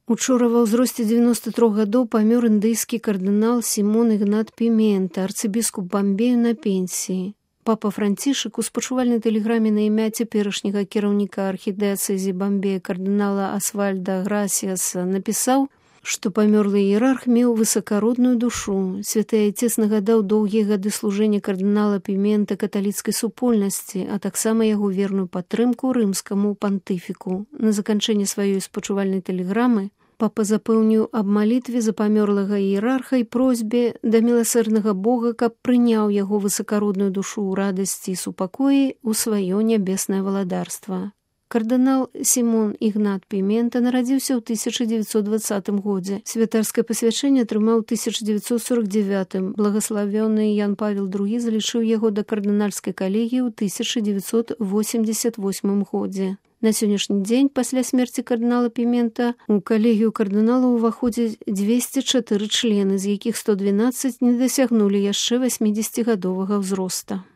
Учора ва ўзросце 93 гадоў памёр індыйскі кардынал Сімон Ігнат Пімента, арцыбіскуп Бамбею на пенсіі. Папа Францішак у спачувальнай тэлеграме на імя цяперашняга кіраўніка архідыяцэзі Бамбея кардынала Асвальда Грасіаса напісаў, што памёрлы іерарх меў высакародную душу. Святы Айцец нагадаў доўгія гады служэння кардынала Пімента каталіцкай супольнасці, а таксама яго верную падтрымку рымскаму пантыфіку. На заканчэнне сваёй спачувальнай тэлеграмы папа запэўніў аб малітве за памёрлага іерарха і просьбе да міласэрнага Бога, каб прыняў яго высакародную душу ў радасці і супакоі ў сваё нябеснае валадарства. Кардынал Сімон Ігнат Пімента нарадзіўся ў 1920 годзе. Святарскае пасвячэнне атрымаў у 1949. Благаславёны Ян Павел II залічыў яго да кардынальскай калегіі ў 1988 годзе. На сённяшні дзень, пасля смерці кардынала Пімента, у калегію кардыналаў уваходзяць 204 члены, з якіх 112 не дасягнулі яшчэ 80-гадовага ўзроста.